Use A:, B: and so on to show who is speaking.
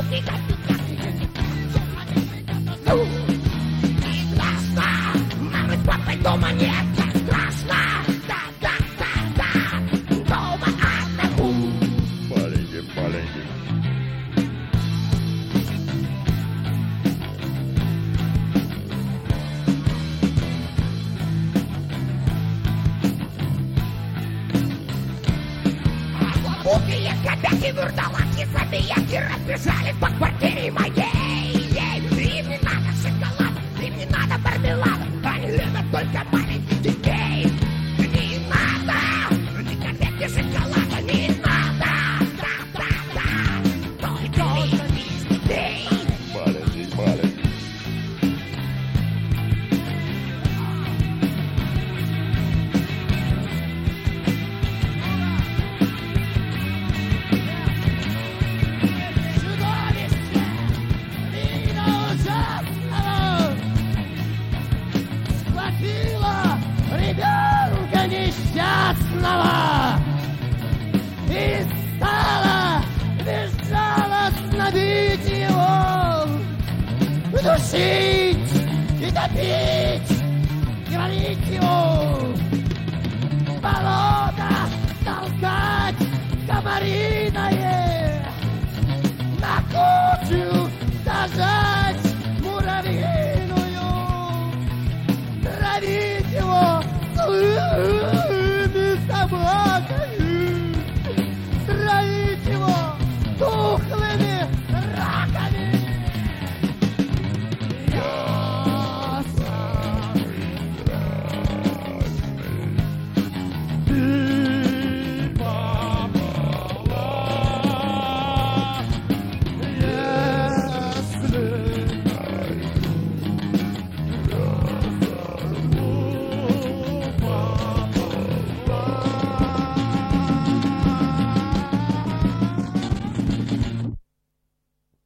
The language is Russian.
A: Мамы с папой дома нет, не страшно. Да, дома одному.
B: Маленький.
A: Убили копяки, вурдалаки, забияки разбежались по квартире моей. Им не надо шоколад, им не надо мармелад, они любят только маленьких детей. Не надо ни конфетки, шоколада, не надо. Да, только из детей.
B: Маленький.
C: Ребенка несчастного и стала безжалостно бить его, душить и топить, грозить его, в болото толкать комариное.